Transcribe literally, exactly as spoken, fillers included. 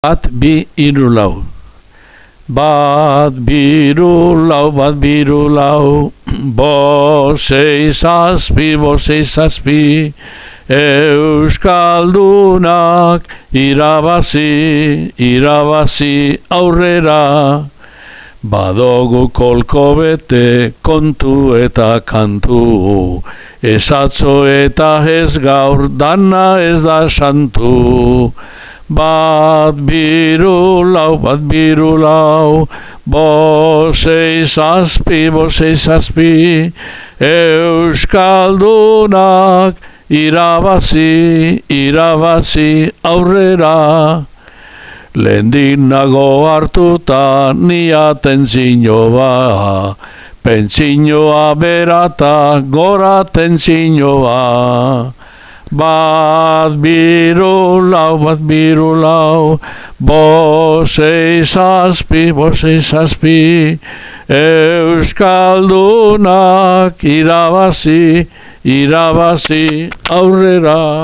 Bat, bi, hiru, lau. Bat, biru, lau, bat, biru, lau. Bosei, zazpi, bosei, zazpi. Euskaldunak irabazi, irabazi aurrera. Badogu kolko bete kontu eta kantu. Ez atzo eta ez gaur dana ez da santu. Bat, biru, lau, bat, biru, lau. Bosei, zazpi, bosei, zazpi. Euskaldunak irabazi, irabazi aurrera. Lehendik nago hartuta nia tentzinoa. Pentsinoa berata gora tentzinoa. Bat, biru, lau, bat, biru, lau. Bosei, zazpi, bosei, zazpi. Euskaldunak irabazi, irabazi aurrera.